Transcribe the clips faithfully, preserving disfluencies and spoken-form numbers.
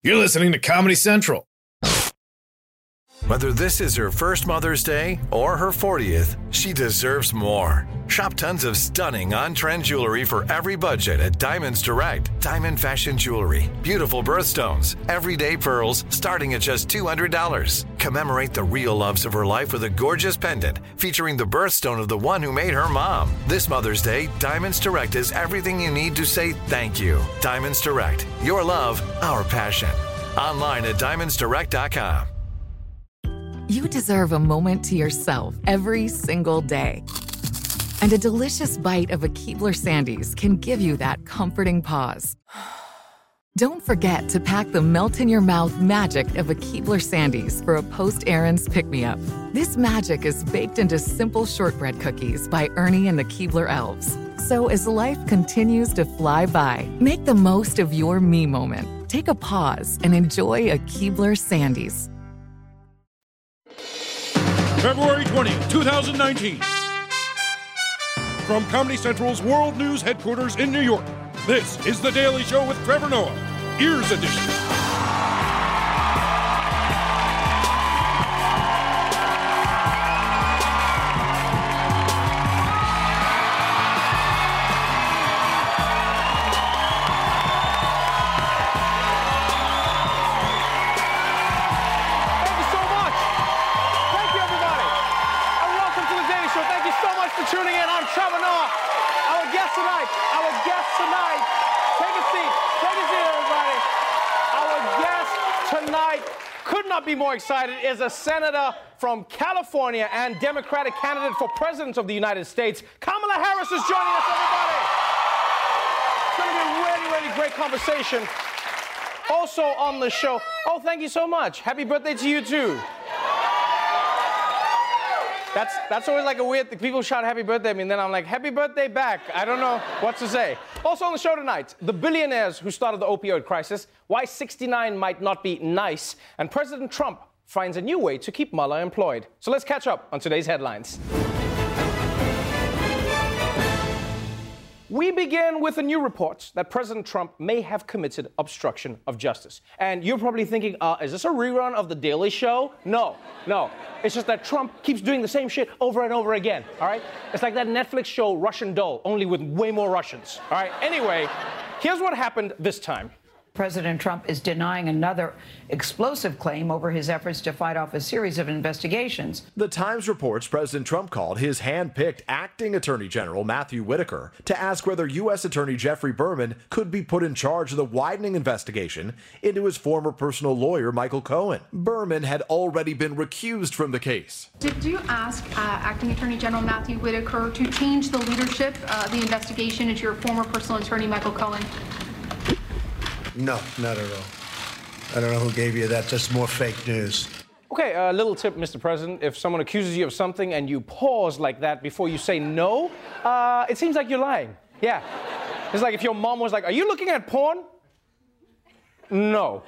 You're listening to Comedy Central. Whether this is her first Mother's Day or her fortieth, she deserves more. Shop tons of stunning on-trend jewelry for every budget at Diamonds Direct. Diamond fashion jewelry, beautiful birthstones, everyday pearls starting at just two hundred dollars. Commemorate the real loves of her life with a gorgeous pendant featuring the birthstone of the one who made her mom. This Mother's Day, Diamonds Direct is everything you need to say thank you. Diamonds Direct, your love, our passion. Online at diamonds direct dot com. You deserve a moment to yourself every single day. And a delicious bite of a Keebler Sandies can give you that comforting pause. Don't forget to pack the melt-in-your-mouth magic of a Keebler Sandies for a post-errands pick-me-up. This magic is baked into simple shortbread cookies by Ernie and the Keebler Elves. So as life continues to fly by, make the most of your me moment. Take a pause and enjoy a Keebler Sandies. February twentieth, twenty nineteen. From Comedy Central's World News headquarters in New York, this is The Daily Show with Trevor Noah, Ears Edition. Tuning in, I'm Trevor Noah. Our guest tonight, our guest tonight, take a seat, take a seat, everybody. Our guest tonight could not be more excited, is a senator from California and Democratic candidate for president of the United States. Kamala Harris is joining us, everybody. It's going to be a really, really great conversation. Also on the show, oh, thank you so much. Happy birthday to you, too. That's that's always like a weird thing. People shout happy birthday at me, and then I'm like, happy birthday back. I don't know what to say. Also on the show tonight, the billionaires who started the opioid crisis, why sixty-nine might not be nice, and President Trump finds a new way to keep Mueller employed. So let's catch up on today's headlines. We begin with a new report that President Trump may have committed obstruction of justice. And you're probably thinking, uh, is this a rerun of The Daily Show? No, no. It's just that Trump keeps doing the same shit over and over again, all right? It's like that Netflix show Russian Doll, only with way more Russians, all right? Anyway, here's what happened this time. President Trump is denying another explosive claim over his efforts to fight off a series of investigations. The Times reports President Trump called his hand-picked acting Attorney General Matthew Whitaker to ask whether U S Attorney Jeffrey Berman could be put in charge of the widening investigation into his former personal lawyer, Michael Cohen. Berman had already been recused from the case. Did you ask uh, Acting Attorney General Matthew Whitaker to change the leadership, uh, the investigation into your former personal attorney, Michael Cohen? No, not at all. I don't know who gave you that. Just more fake news. Okay, a uh, little tip, Mister President. If someone accuses you of something and you pause like that before you say no, uh, it seems like you're lying. Yeah. It's like if your mom was like, are you looking at porn? No.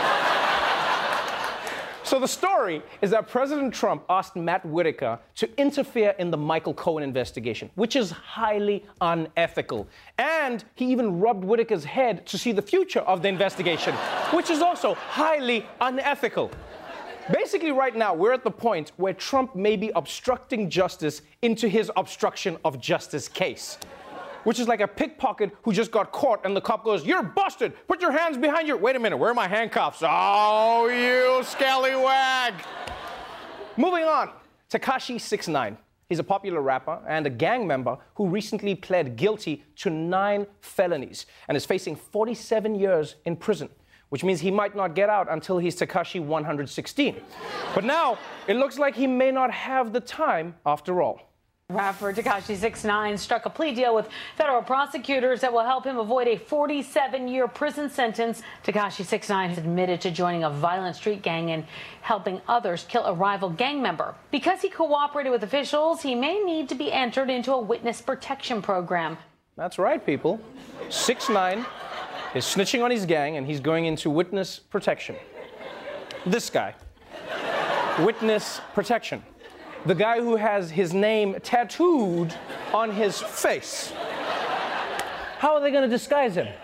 So the story is that President Trump asked Matt Whitaker to interfere in the Michael Cohen investigation, which is highly unethical. And he even rubbed Whitaker's head to see the future of the investigation, which is also highly unethical. Basically, right now, we're at the point where Trump may be obstructing justice into his obstruction of justice case, which is like a pickpocket who just got caught and the cop goes, you're busted, put your hands behind your, wait a minute, where are my handcuffs? Oh, you scallywag. Moving on, Tekashi six nine. He's a popular rapper and a gang member who recently pled guilty to nine felonies and is facing forty-seven years in prison, which means he might not get out until he's Tekashi one hundred sixteen. But now, it looks like he may not have the time after all. Rapper Tekashi six nine struck a plea deal with federal prosecutors that will help him avoid a forty-seven year prison sentence. Tekashi six nine has admitted to joining a violent street gang and helping others kill a rival gang member. Because he cooperated with officials, he may need to be entered into a witness protection program. That's right, people. six nine is snitching on his gang and he's going into witness protection. This guy. Witness protection. The guy who has his name tattooed on his face. How are they going to disguise him, huh?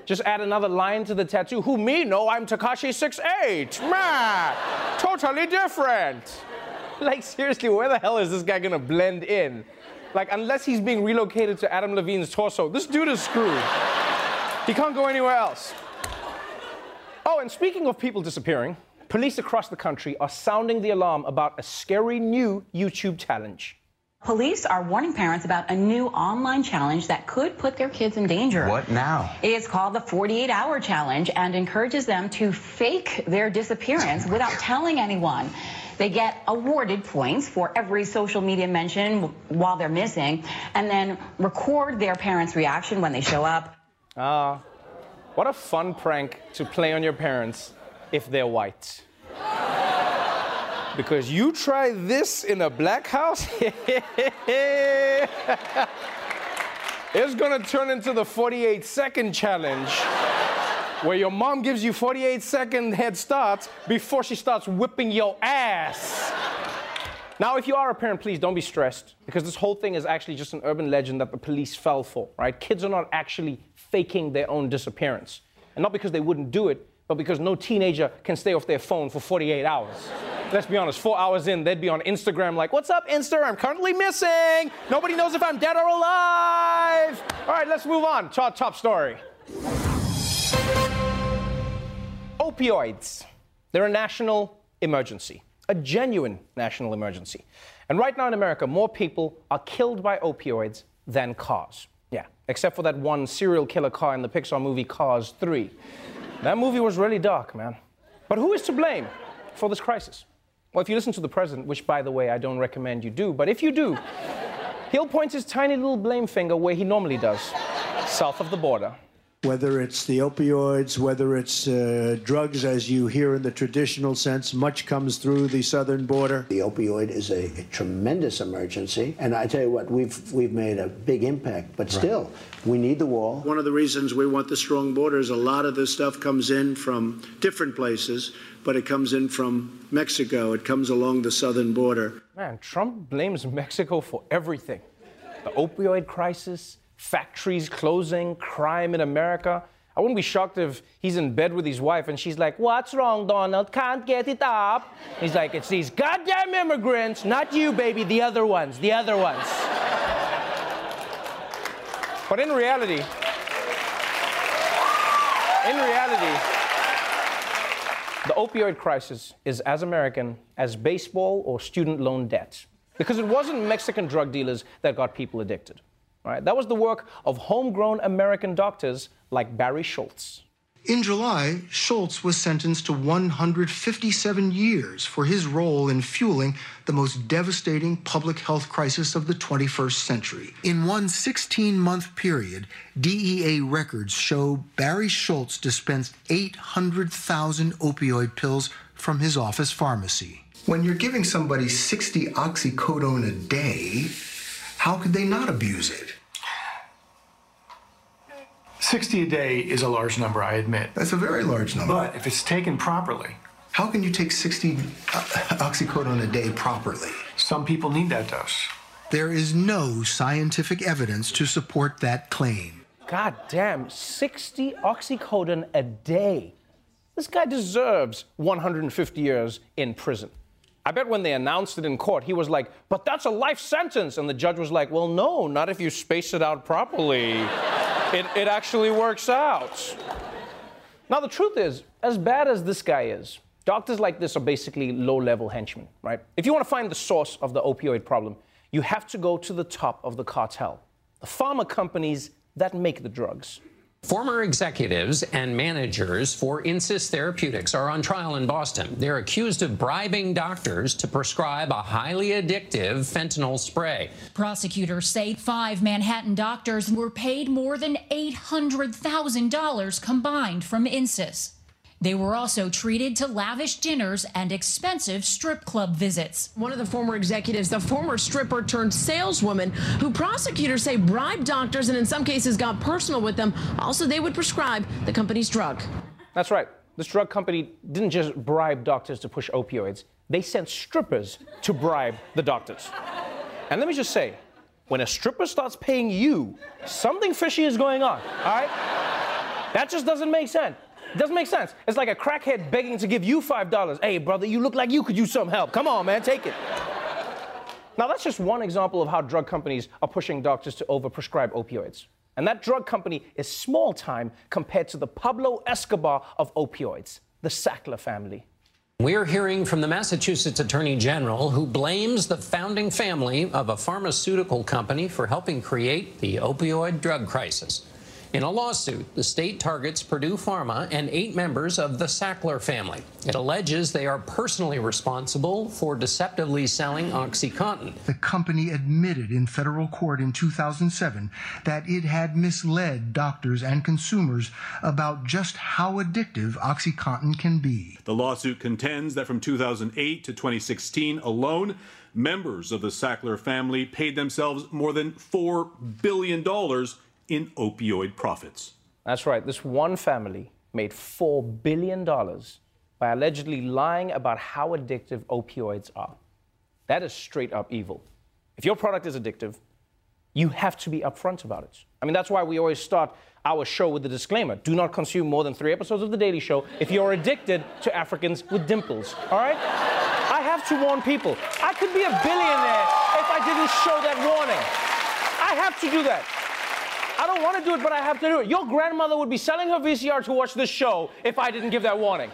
Just add another line to the tattoo. Who, me? No, I'm Tekashi six eight. Man, totally different. Like, seriously, where the hell is this guy gonna blend in? Like, unless he's being relocated to Adam Levine's torso, this dude is screwed. He can't go anywhere else. Oh, and speaking of people disappearing, police across the country are sounding the alarm about a scary new YouTube challenge. Police are warning parents about a new online challenge that could put their kids in danger. What now? It's called the forty-eight hour challenge and encourages them to fake their disappearance without telling anyone. They get awarded points for every social media mention while they're missing, and then record their parents' reaction when they show up. Ah, uh, what a fun prank to play on your parents if they're white. Because you try this in a black house, it's gonna turn into the forty-eight second challenge, where your mom gives you forty-eight second head starts before she starts whipping your ass. Now, if you are a parent, please don't be stressed, because this whole thing is actually just an urban legend that the police fell for, right? Kids are not actually faking their own disappearance. And not because they wouldn't do it, but because no teenager can stay off their phone for forty-eight hours. Let's be honest, four hours in, they'd be on Instagram like, what's up, Insta? I'm currently missing. Nobody knows if I'm dead or alive. All right, let's move on to our top story. Opioids. They're a national emergency, a genuine national emergency. And right now in America, more people are killed by opioids than cars. Yeah, except for that one serial killer car in the Pixar movie Cars three. That movie was really dark, man. But who is to blame for this crisis? Well, if you listen to the president, which, by the way, I don't recommend you do, but if you do, he'll point his tiny little blame finger where he normally does, south of the border. Whether it's the opioids, whether it's uh, drugs, as you hear in the traditional sense, much comes through the southern border. The opioid is a, a tremendous emergency, and I tell you what, we've we've made a big impact, but still, right. We need the wall. One of the reasons we want the strong border is a lot of this stuff comes in from different places, but it comes in from Mexico. It comes along the southern border. Man, Trump blames Mexico for everything. The opioid crisis, factories closing, crime in America. I wouldn't be shocked if he's in bed with his wife and she's like, what's wrong, Donald? Can't get it up. He's like, it's these goddamn immigrants, not you, baby, the other ones, the other ones. But in reality, in reality, the opioid crisis is as American as baseball or student loan debt. Because it wasn't Mexican drug dealers that got people addicted. All right, that was the work of homegrown American doctors like Barry Schultz. In July, Schultz was sentenced to one hundred fifty-seven years for his role in fueling the most devastating public health crisis of the twenty-first century. In one sixteen-month period, D E A records show Barry Schultz dispensed eight hundred thousand opioid pills from his office pharmacy. When you're giving somebody sixty oxycodone a day, how could they not abuse it? sixty a day is a large number, I admit. That's a very large number. But if it's taken properly. How can you take sixty oxycodone a day properly? Some people need that dose. There is no scientific evidence to support that claim. God damn, sixty oxycodone a day. This guy deserves one hundred fifty years in prison. I bet when they announced it in court, he was like, but that's a life sentence. And the judge was like, well, no, not if you space it out properly. it, it actually works out. Now, the truth is, as bad as this guy is, doctors like this are basically low-level henchmen, right? If you want to find the source of the opioid problem, you have to go to the top of the cartel, the pharma companies that make the drugs. Former executives and managers for Insys Therapeutics are on trial in Boston. They're accused of bribing doctors to prescribe a highly addictive fentanyl spray. Prosecutors say five Manhattan doctors were paid more than eight hundred thousand dollars combined from Insys. They were also treated to lavish dinners and expensive strip club visits. One of the former executives, the former stripper turned saleswoman, who prosecutors say bribed doctors and in some cases got personal with them. Also, they would prescribe the company's drug. That's right. This drug company didn't just bribe doctors to push opioids. They sent strippers to bribe the doctors. And let me just say, when a stripper starts paying you, something fishy is going on, all right? That just doesn't make sense. It doesn't make sense. It's like a crackhead begging to give you five dollars. Hey, brother, you look like you could use some help. Come on, man, take it. Now, that's just one example of how drug companies are pushing doctors to overprescribe opioids. And that drug company is small time compared to the Pablo Escobar of opioids, the Sackler family. We're hearing from the Massachusetts Attorney General, who blames the founding family of a pharmaceutical company for helping create the opioid drug crisis. In a lawsuit, the state targets Purdue Pharma and eight members of the Sackler family. It alleges they are personally responsible for deceptively selling OxyContin. The company admitted in federal court in two thousand seven that it had misled doctors and consumers about just how addictive OxyContin can be. The lawsuit contends that from two thousand eight to twenty sixteen alone, members of the Sackler family paid themselves more than four billion dollars in opioid profits. That's right. This one family made four billion dollars by allegedly lying about how addictive opioids are. That is straight up evil. If your product is addictive, you have to be upfront about it. I mean, that's why we always start our show with the disclaimer. Do not consume more than three episodes of The Daily Show if you're addicted to Africans with dimples, all right? I have to warn people. I could be a billionaire if I didn't show that warning. I have to do that. I don't want to do it, but I have to do it. Your grandmother would be selling her V C R to watch this show if I didn't give that warning.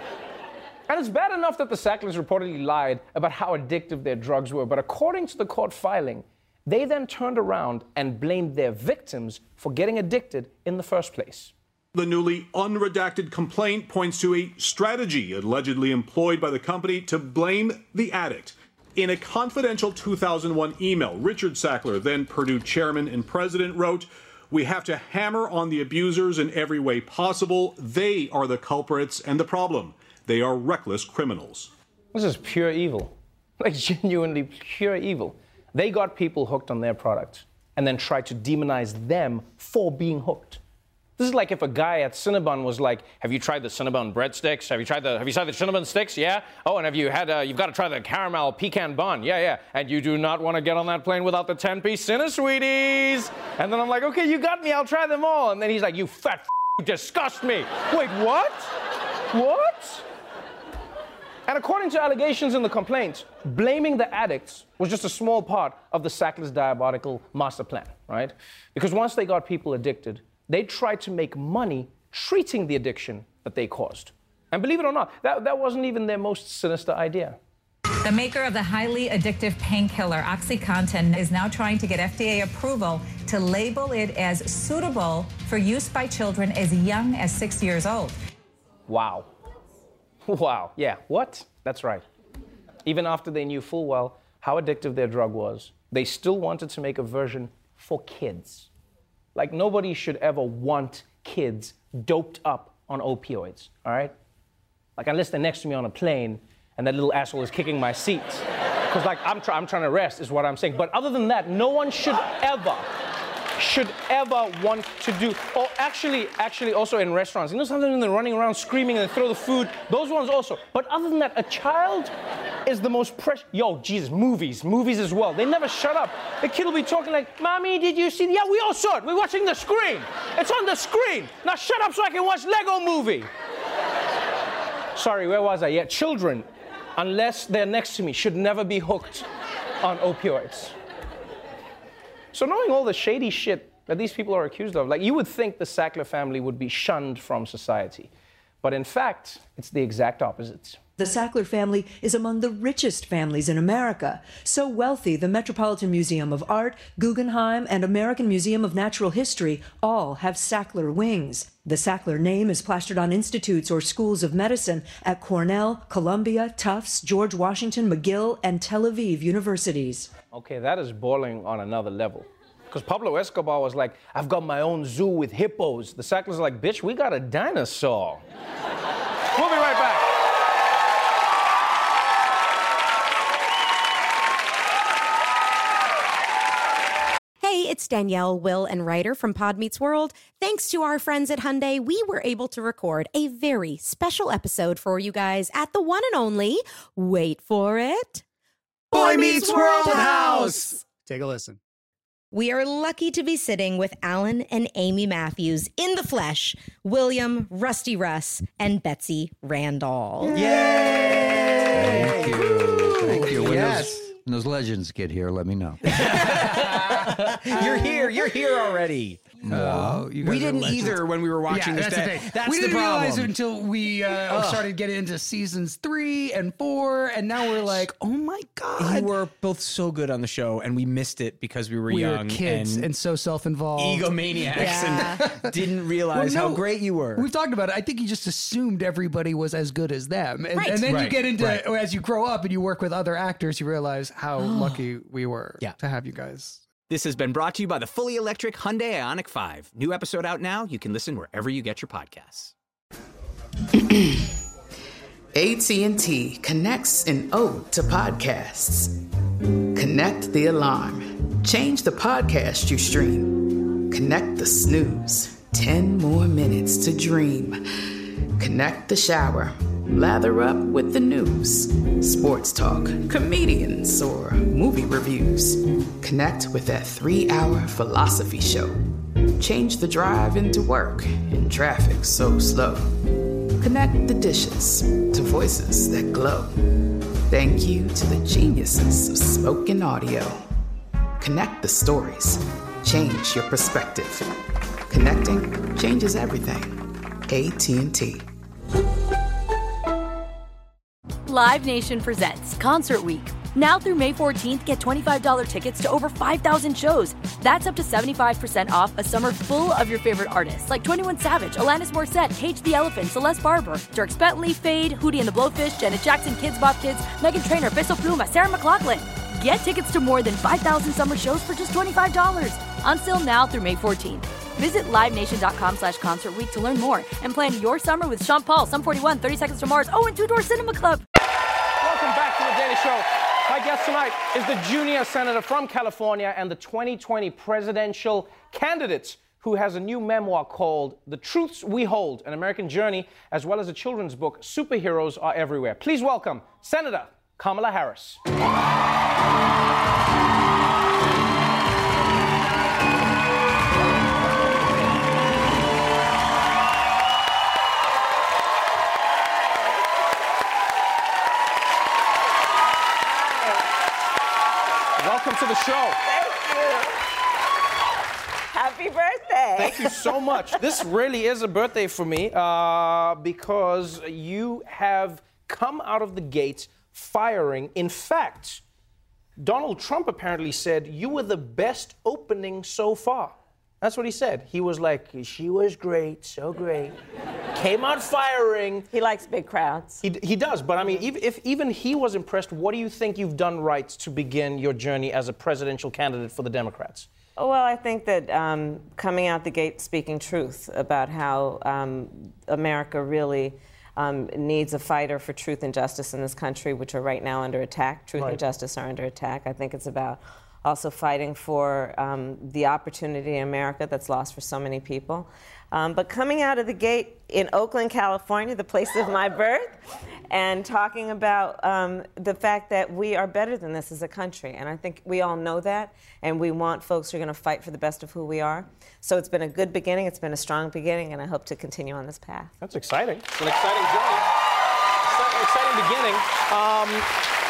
And it's bad enough that the Sacklers reportedly lied about how addictive their drugs were, but according to the court filing, they then turned around and blamed their victims for getting addicted in the first place. The newly unredacted complaint points to a strategy allegedly employed by the company to blame the addict. In a confidential two thousand one email, Richard Sackler, then Purdue chairman and president, wrote, "We have to hammer on the abusers in every way possible. They are the culprits and the problem. They are reckless criminals." This is pure evil, like genuinely pure evil. They got people hooked on their product and then tried to demonize them for being hooked. This is like if a guy at Cinnabon was like, "Have you tried the Cinnabon breadsticks? Have you tried the Have you tried the Cinnabon sticks? Yeah. Oh, and have you had? Uh, you've got to try the caramel pecan bun. Yeah, yeah. And you do not want to get on that plane without the ten-piece Cinna Sweeties." And then I'm like, "Okay, you got me. I'll try them all." And then he's like, "You fat f- you disgust me." Wait, what? What? And according to allegations in the complaint, blaming the addicts was just a small part of the Sacklers' diabolical master plan, right? Because once they got people addicted, they tried to make money treating the addiction that they caused. And believe it or not, that, that wasn't even their most sinister idea. The maker of the highly addictive painkiller OxyContin is now trying to get F D A approval to label it as suitable for use by children as young as six years old. Wow. Wow. Yeah, what? That's right. Even after they knew full well how addictive their drug was, they still wanted to make a version for kids. Like, nobody should ever want kids doped up on opioids, all right? Like, unless they're next to me on a plane and that little asshole is kicking my seat. Because, like, I'm, try- I'm trying to rest is what I'm saying. But other than that, no one should ever, should ever want to do, or actually, actually also in restaurants. You know, sometimes when they're running around screaming and they throw the food, those ones also. But other than that, a child is the most precious. Yo, Jesus, movies, movies as well. They never shut up. The kid will be talking like, "Mommy, did you see?" Yeah, we all saw it. We're watching the screen. It's on the screen. Now shut up so I can watch Lego Movie. Sorry, where was I? Yeah, children, unless they're next to me, should never be hooked on opioids. So knowing all the shady shit that these people are accused of, like, you would think the Sackler family would be shunned from society. But in fact, it's the exact opposite. The Sackler family is among the richest families in America. So wealthy, the Metropolitan Museum of Art, Guggenheim, and American Museum of Natural History all have Sackler wings. The Sackler name is plastered on institutes or schools of medicine at Cornell, Columbia, Tufts, George Washington, McGill, and Tel Aviv universities. Okay, that is boiling on another level. Because Pablo Escobar was like, "I've got my own zoo with hippos." The Sacklers are like, "Bitch, we got a dinosaur." We'll be right back. Hey, it's Danielle, Will, and Ryder from Pod Meets World. Thanks to our friends at Hyundai, we were able to record a very special episode for you guys at the one and only, wait for it, Boy Meets World House. Take a listen. we are lucky to be sitting with Alan and Amy Matthews in the flesh, William, Rusty Russ, and Betsy Randall. Yay! Thank you. Thank you. When, Yes. those, when those legends get here, let me know. You're here. You're here already. No, you guys we are didn't legends. either when we were watching Yeah, this. that's the day. thing. That's we the didn't realize problem. it until we uh, Ugh. started getting into seasons three and four, and now we're like, oh my god! You were both so good on the show, and we missed it because we were we young were kids and, and so self-involved, egomaniacs, Yeah. and didn't realize Well, no, how great you were. We've talked about it. I think you just assumed everybody was as good as them, and, Right. and then Right, you get into right. as you grow up and you work with other actors, you realize how lucky we were Yeah. to have you guys. This has been brought to you by the fully electric Hyundai Ioniq five. New episode out now. You can listen wherever you get your podcasts. A T and T connects an ode to podcasts. Connect the alarm. Change the podcast you stream. Connect the snooze. Ten more minutes to dream. Connect the shower. Lather up with the news. Sports talk, comedians, or movie reviews. Connect with that three-hour philosophy show. Change the drive into work in traffic so slow. Connect the dishes to voices that glow. Thank you to the geniuses of spoken audio. Connect the stories. Change your perspective. Connecting changes everything. A T and T. Live Nation presents Concert Week. Now through May fourteenth, get twenty-five dollars tickets to over five thousand shows. That's up to seventy-five percent off a summer full of your favorite artists like twenty-one Savage, Alanis Morissette, Cage the Elephant, Celeste Barber, Dierks Bentley, Fade, Hootie and the Blowfish, Janet Jackson, Kids Bop Kids, Meghan Trainor, Bissell Pluma, Sarah McLachlan. Get tickets to more than five thousand summer shows for just twenty-five dollars. Until now through May fourteenth. Visit livenation.com slash concert week to learn more and plan your summer with Sean Paul, Sum forty-one, thirty Seconds to Mars, oh, and Two Door Cinema Club. Welcome back to The Daily Show. My guest tonight is the junior senator from California and the twenty twenty presidential candidate who has a new memoir called The Truths We Hold, an American Journey, as well as a children's book, Superheroes Are Everywhere. Please welcome Senator Kamala Harris. Welcome to the show. Thank you. Happy birthday. Thank you so much. This really is a birthday for me uh, because you have come out of the gates firing. In fact, Donald Trump apparently said you were the best opening so far. That's what he said. He was like, she was great, so great. Came out firing. He likes big crowds. He, he does, but I mean, if, if even he was impressed, what do you think you've done right to begin your journey as a presidential candidate for the Democrats? Well, I think that um, coming out the gate speaking truth about how um, America really um, needs a fighter for truth and justice in this country, which are right now under attack. Truth Right. and justice are under attack. I think it's about also fighting for um, the opportunity in America that's lost for so many people. Um, but coming out of the gate in Oakland, California, the place of my birth, and talking about um, the fact that we are better than this as a country. And I think we all know that, and we want folks who are going to fight for the best of who we are. So it's been a good beginning, it's been a strong beginning, and I hope to continue on this path. That's exciting. It's an exciting journey. Exciting, exciting beginning. Um,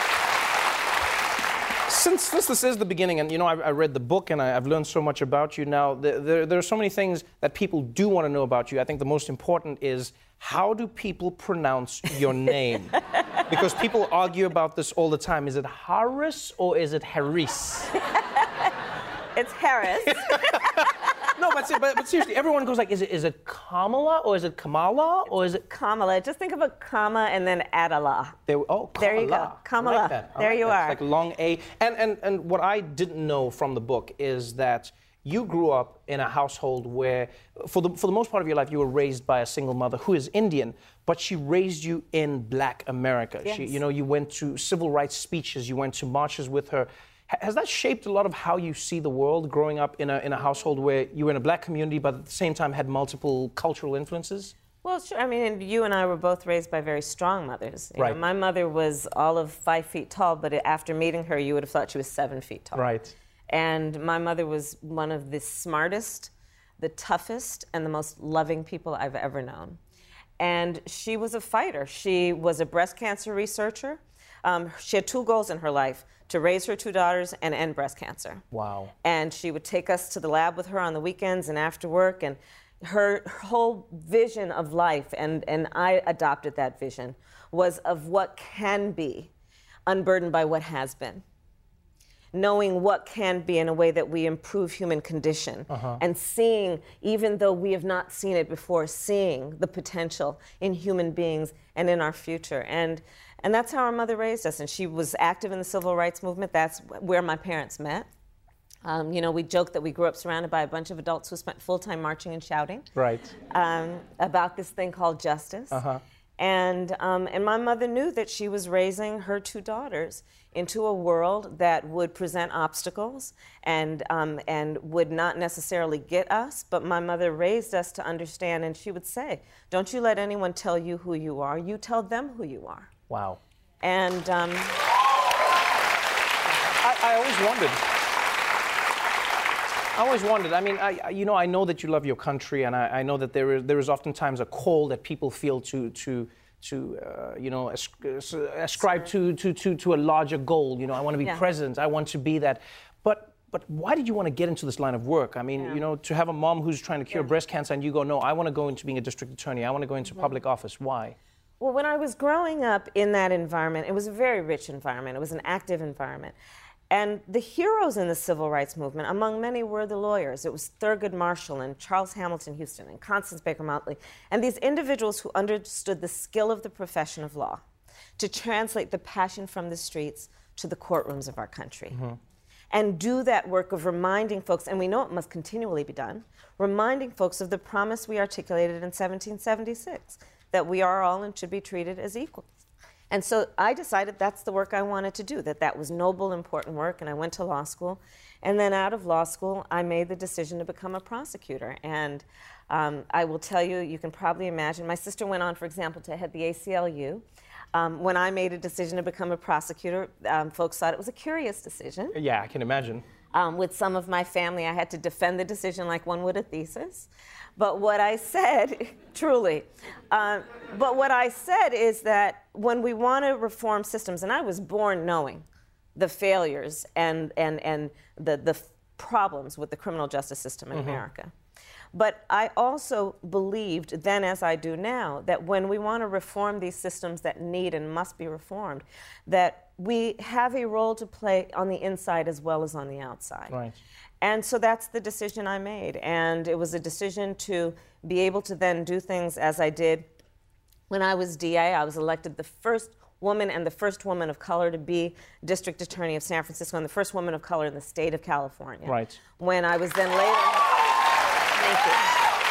Since, since this is the beginning, and you know, I, I read the book and I, I've learned so much about you now, there, there, there are so many things that people do want to know about you. I think the most important is, how do people pronounce your name? Because people argue about this all the time. Is it Harris or is it Harris? It's Harris. No, but, but, but seriously, everyone goes like, is it is it Kamala or is it Kamala or is it Kamala? Just think of a comma and then add a la. There, oh, Kamala. There you go. I Kamala. like that. I There like you that. are. It's like long A. And, and, and what I didn't know from the book is that you grew up in a household where, for the, for the most part of your life, you were raised by a single mother who is Indian, but she raised you in Black America. Yes. She, you know, you went to civil rights speeches, you went to marches with her. Has that shaped a lot of how you see the world, growing up in a, in a household where you were in a Black community, but at the same time had multiple cultural influences? Well, sure. I mean, and you and I were both raised by very strong mothers. You Right. know, my mother was all of five feet tall, but after meeting her, you would have thought she was seven feet tall. Right. And my mother was one of the smartest, the toughest, and the most loving people I've ever known. And she was a fighter. She was a breast cancer researcher. Um, she had two goals in her life: to raise her two daughters and end breast cancer. Wow. And she would take us to the lab with her on the weekends and after work. And her whole vision of life, and, and I adopted that vision, was of what can be, unburdened by what has been. Knowing what can be in a way that we improve human condition, uh-huh. and seeing, even though we have not seen it before, seeing the potential in human beings and in our future. And, and that's how our mother raised us. And she was active in the civil rights movement. That's where my parents met. Um, you know, we joke that we grew up surrounded by a bunch of adults who spent full-time marching and shouting. Right. Um, about this thing called justice. Uh-huh. And, um, and my mother knew that she was raising her two daughters into a world that would present obstacles and, um, and would not necessarily get us, but my mother raised us to understand, and she would say, don't you let anyone tell you who you are, you tell them who you are. Wow. And um, I, I always wondered, I always wondered, I mean, I, you know, I know that you love your country, and I, I know that there is, there is oftentimes a call that people feel to, to, to uh, you know, ascribe to, to, to, to a larger goal. You know, I want to be Yeah. president, I want to be that. But, but why did you want to get into this line of work? I mean, Yeah. you know, to have a mom who's trying to cure Yeah. breast cancer, and you go, no, I want to go into being a district attorney, I want to go into public office. Why? Well, when I was growing up in that environment, it was a very rich environment. It was an active environment. And the heroes in the civil rights movement, among many, were the lawyers. It was Thurgood Marshall and Charles Hamilton Houston and Constance Baker Motley, and these individuals who understood the skill of the profession of law to translate the passion from the streets to the courtrooms of our country. Mm-hmm. And do that work of reminding folks, and we know it must continually be done, reminding folks of the promise we articulated in seventeen seventy-six, that we are all and should be treated as equals. And so I decided that's the work I wanted to do, that that was noble, important work, and I went to law school. And then out of law school, I made the decision to become a prosecutor. And um, I will tell you, you can probably imagine, my sister went on, for example, to head the A C L U. Um, when I made a decision to become a prosecutor, um, folks thought it was a curious decision. Yeah, I can imagine. Um, with some of my family, I had to defend the decision like one would a thesis. But what I said, truly, um, but what I said is that when we want to reform systems, and I was born knowing the failures and, and, and the, the problems with the criminal justice system in Mm-hmm. America. But I also believed then, as I do now, that when we want to reform these systems that need and must be reformed, that we have a role to play on the inside as well as on the outside. Right. And so that's the decision I made. And it was a decision to be able to then do things as I did. When I was D A, I was elected the first woman and the first woman of color to be district attorney of San Francisco and the first woman of color in the state of California. Right. When I was then later... Thank you.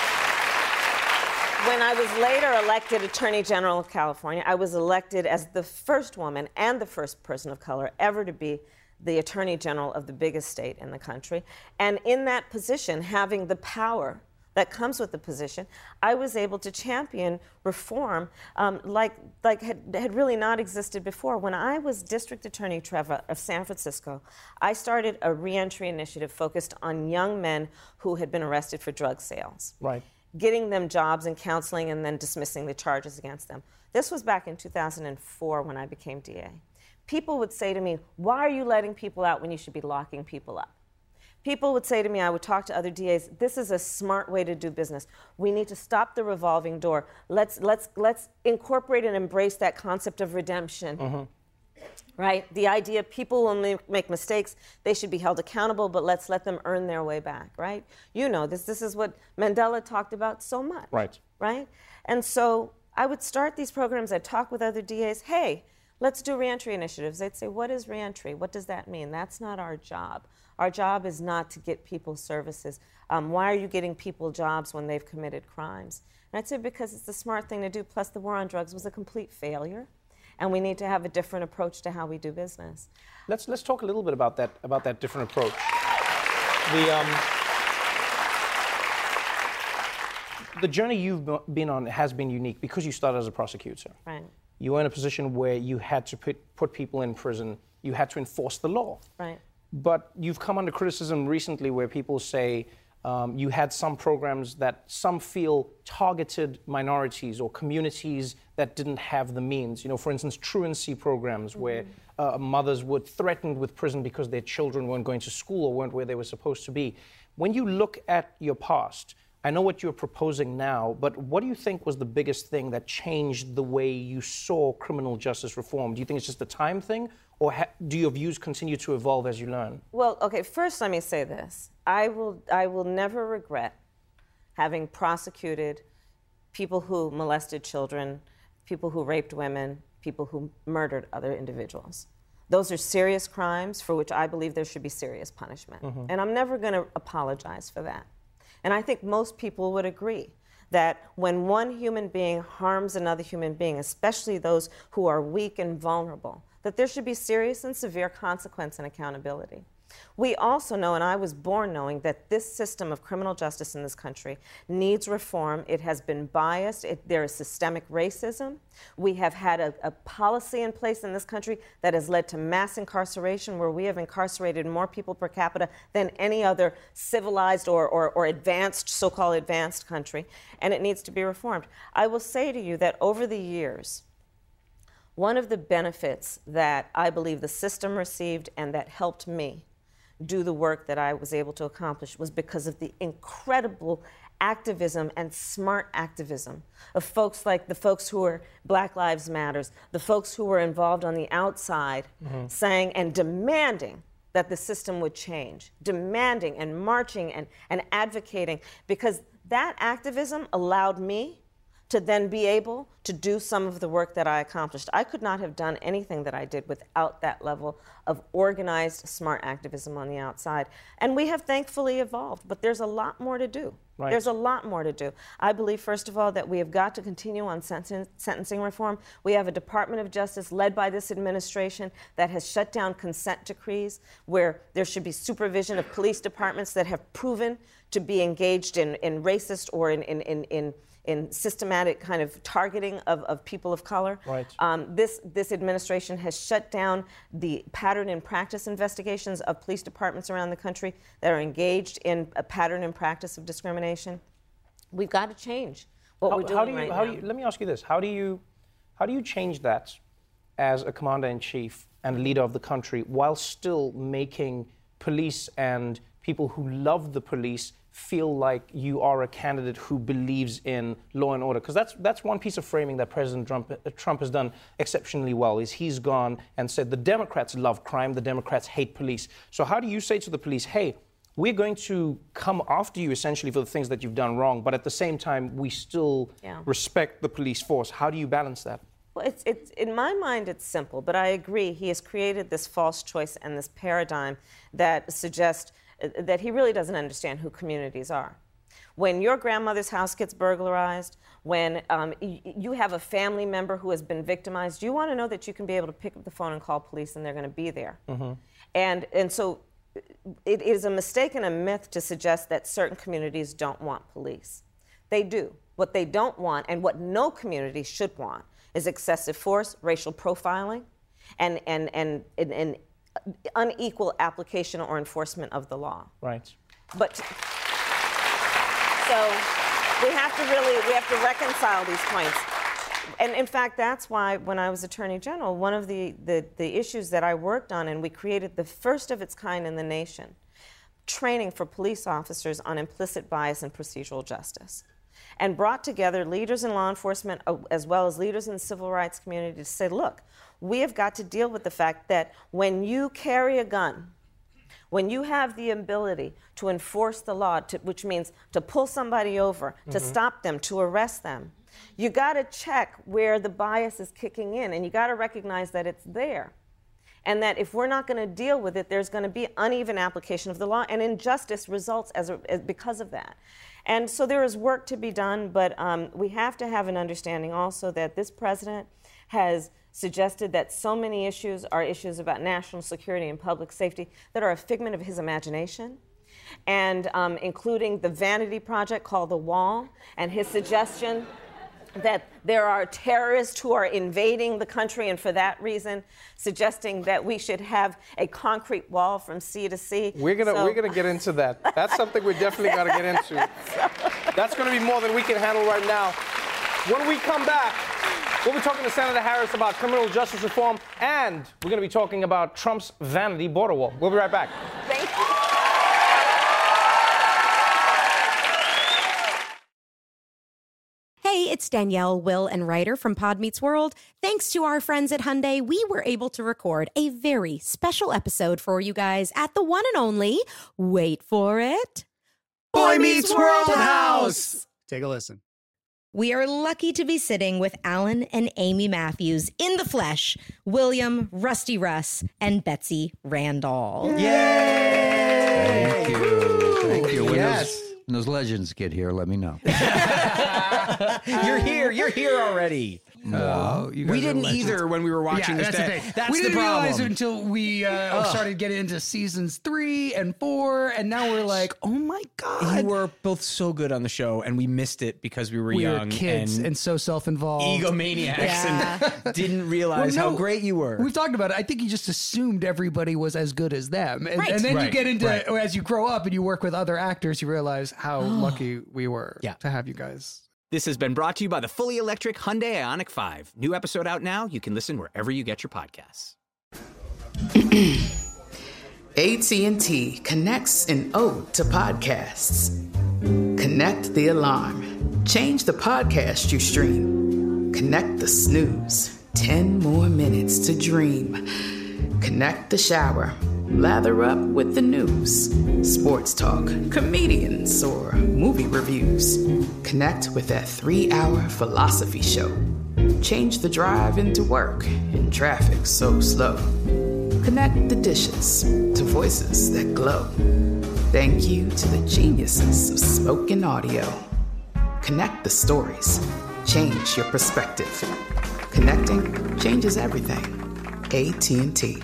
When I was later elected Attorney General of California, I was elected as the first woman and the first person of color ever to be the Attorney General of the biggest state in the country. And in that position, having the power that comes with the position, I was able to champion reform um, like, like had, had really not existed before. When I was District Attorney Trevor of San Francisco, I started a reentry initiative focused on young men who had been arrested for drug sales. Right. Getting them jobs and counseling and then dismissing the charges against them. This was back in two thousand four when I became D A. People would say to me, why are you letting people out when you should be locking people up? People would say to me, I would talk to other D As, this is a smart way to do business. We need to stop the revolving door. Let's, let's, let's incorporate and embrace that concept of redemption. Mm-hmm. Right? The idea people will make mistakes, they should be held accountable, but let's let them earn their way back, right? You know this, this is what Mandela talked about so much. Right. Right? And so I would start these programs, I'd talk with other D As, hey, let's do reentry initiatives. They'd say, what is reentry? What does that mean? That's not our job. Our job is not to get people services. Um, why are you getting people jobs when they've committed crimes? And I'd say because it's the smart thing to do, plus the war on drugs was a complete failure. And we need to have a different approach to how we do business. Let's let's talk a little bit about that about that different approach. The um, the journey you've been on has been unique because you started as a prosecutor. Right. You were in a position where you had to put put people in prison. You had to enforce the law. Right. but you've come under criticism recently where people say um, you had some programs that some feel targeted minorities or communities that didn't have the means. You know, for instance, truancy programs mm-hmm. where uh, mothers were threatened with prison because their children weren't going to school or weren't where they were supposed to be. When you look at your past, I know what you're proposing now, but what do you think was the biggest thing that changed the way you saw criminal justice reform? Do you think it's just a time thing, or ha- do your views continue to evolve as you learn? Well, okay, first let me say this. I will, I will never regret having prosecuted people who molested children, people who raped women, people who murdered other individuals. Those are serious crimes for which I believe there should be serious punishment. Mm-hmm. And I'm never going to apologize for that. And I think most people would agree that when one human being harms another human being, especially those who are weak and vulnerable, that there should be serious and severe consequence and accountability. We also know, and I was born knowing, that this system of criminal justice in this country needs reform. It has been biased. It, there is systemic racism. We have had a, a policy in place in this country that has led to mass incarceration, where we have incarcerated more people per capita than any other civilized or, or, or advanced, so-called advanced country, and it needs to be reformed. I will say to you that over the years, one of the benefits that I believe the system received and that helped me do the work that I was able to accomplish was because of the incredible activism and smart activism of folks like the folks who are Black Lives Matters, the folks who were involved on the outside mm-hmm. saying and demanding that the system would change, demanding and marching and, and advocating, because that activism allowed me to then be able to do some of the work that I accomplished. I could not have done anything that I did without that level of organized, smart activism on the outside. And we have thankfully evolved, but there's a lot more to do. Right. There's a lot more to do. I believe, first of all, that we have got to continue on senten- sentencing reform. We have a Department of Justice led by this administration that has shut down consent decrees, where there should be supervision of police departments that have proven to be engaged in, in racist or in, in, in, in in systematic kind of targeting of, of people of color. Right. Um, this, this administration has shut down the pattern and practice investigations of police departments around the country that are engaged in a pattern and practice of discrimination. We've got to change what how, we're doing how do you, right how now. Do you, let me ask you this. How do you, how do you change that as a commander-in-chief and leader of the country while still making police and people who love the police feel like you are a candidate who believes in law and order? Because that's that's one piece of framing that President Trump, uh, Trump has done exceptionally well, is he's gone and said the Democrats love crime, the Democrats hate police. So how do you say to the police, hey, we're going to come after you essentially for the things that you've done wrong, but at the same time, we still yeah. respect the police force? How do you balance that? Well, it's, it's, in my mind, it's simple, but I agree. He has created this false choice and this paradigm that suggests that he really doesn't understand who communities are. When your grandmother's house gets burglarized, when um, y- you have a family member who has been victimized, you want to know that you can be able to pick up the phone and call police and they're going to be there. Mm-hmm. And, and so it is a mistake and a myth to suggest that certain communities don't want police. They do. What they don't want, and what no community should want, is excessive force, racial profiling, and, and, and, and, and unequal application or enforcement of the law. Right. But so we have to really, we have to reconcile these points. And in fact, that's why when I was Attorney General, one of the, the, the issues that I worked on, and we created the first of its kind in the nation, training for police officers on implicit bias and procedural justice, and brought together leaders in law enforcement as well as leaders in the civil rights community to say, look, we have got to deal with the fact that when you carry a gun, when you have the ability to enforce the law, to, which means to pull somebody over, mm-hmm. to stop them, to arrest them, you got to check where the bias is kicking in, and you got to recognize that it's there. And that if we're not going to deal with it, there's going to be uneven application of the law, and injustice results as, a, as because of that. And so there is work to be done, but um, we have to have an understanding also that this president has suggested that so many issues are issues about national security and public safety that are a figment of his imagination, and um, including the vanity project called The Wall, and his suggestion that there are terrorists who are invading the country, and for that reason, suggesting that we should have a concrete wall from sea to sea. We're gonna So- we're gonna get into that. That's something we definitely gotta get into. That's gonna be more than we can handle right now. When we come back, we'll be talking to Senator Harris about criminal justice reform, and we're gonna be talking about Trump's vanity border wall. We'll be right back. Thank you. Hey, it's Danielle, Will, and Ryder from Pod Meets World. Thanks to our friends at Hyundai, we were able to record a very special episode for you guys at the one and only, wait for it, Boy Meets World House. Take a listen. We are lucky to be sitting with Alan and Amy Matthews in the flesh, William, Rusty Russ, and Betsy Randall. Yay! Thank you. Thank you. When, Yes. those, when those legends get here, let me know. You're here. You're here already. No, you guys we are didn't legends. either when we were watching Yeah, this. that's the day. thing. That's we the didn't problem. realize it until we uh, Ugh. started getting into seasons three and four, and now we're like, oh my god, You were both so good on the show, and we missed it because we were we young were kids and, and, so self-involved, egomaniacs Yeah. and didn't realize Well, no, how great you were. We've talked about it. I think you just assumed everybody was as good as them, and, Right. and then you Right, get into right. as you grow up and you work with other actors, you realize how lucky we were Yeah. to have you guys. This has been brought to you by the fully electric Hyundai Ioniq five. New episode out now. You can listen wherever you get your podcasts. A T and T connects an ode to podcasts. Connect the alarm. Change the podcast you stream. Connect the snooze. Ten more minutes to dream. Connect the shower. Lather up with the news. Sports talk, comedians, or movie reviews. Connect with that three-hour philosophy show. Change the drive into work in traffic so slow. Connect the dishes to voices that glow. Thank you to the geniuses of spoken audio. Connect the stories. Change your perspective. Connecting changes everything. A T and T.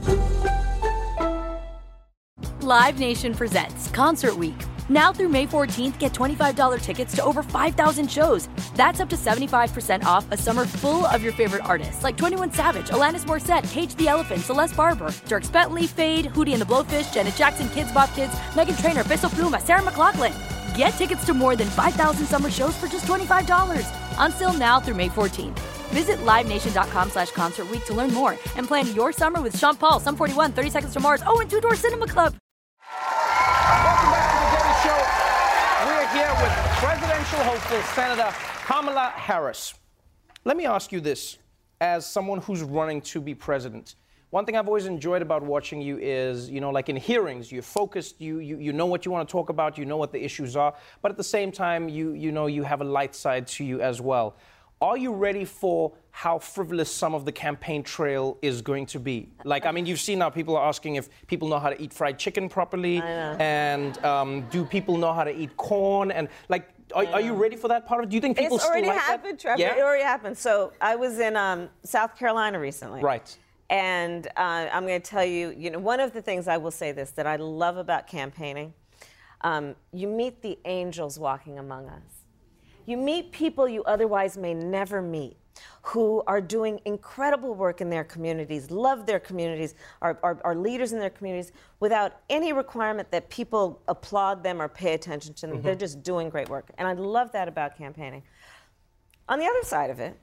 Live Nation presents Concert Week. Now through May fourteenth, get twenty-five dollars tickets to over five thousand shows. That's up to seventy-five percent off a summer full of your favorite artists like twenty-one Savage, Alanis Morissette, Cage the Elephant, Celeste Barber, Dierks Bentley, Fade, Hootie and the Blowfish, Janet Jackson, Kids Bop Kids, Meghan Trainor, Peso Pluma, Sarah McLachlan. Get tickets to more than five thousand summer shows for just twenty-five dollars. Until now through May fourteenth. Visit livenation.com slash concert week to learn more and plan your summer with Sean Paul, Sum forty-one, thirty Seconds to Mars, oh, and Two Door Cinema Club. Welcome back to the Daily Show. We're here with presidential hopeful Senator Kamala Harris. Let me ask you this, as someone who's running to be president. One thing I've always enjoyed about watching you is, you know, like in hearings, you're focused, you you, you know what you want to talk about, you know what the issues are, but at the same time, you you know you have a light side to you as well. Are you ready for how frivolous some of the campaign trail is going to be? Like, I mean, you've seen now people are asking if people know how to eat fried chicken properly, and um, do people know how to eat corn, and like, are, are you ready for that part of it? Do you think people It's still already like happened, that? Trevor. Yeah? It already happened. So I was in um, South Carolina recently. Right. And uh, I'm going to tell you, you know, one of the things I will say this that I love about campaigning, um, you meet the angels walking among us. You meet people you otherwise may never meet, who are doing incredible work in their communities, love their communities, are, are, are leaders in their communities, without any requirement that people applaud them or pay attention to them. Mm-hmm. They're just doing great work. And I love that about campaigning. On the other side of it,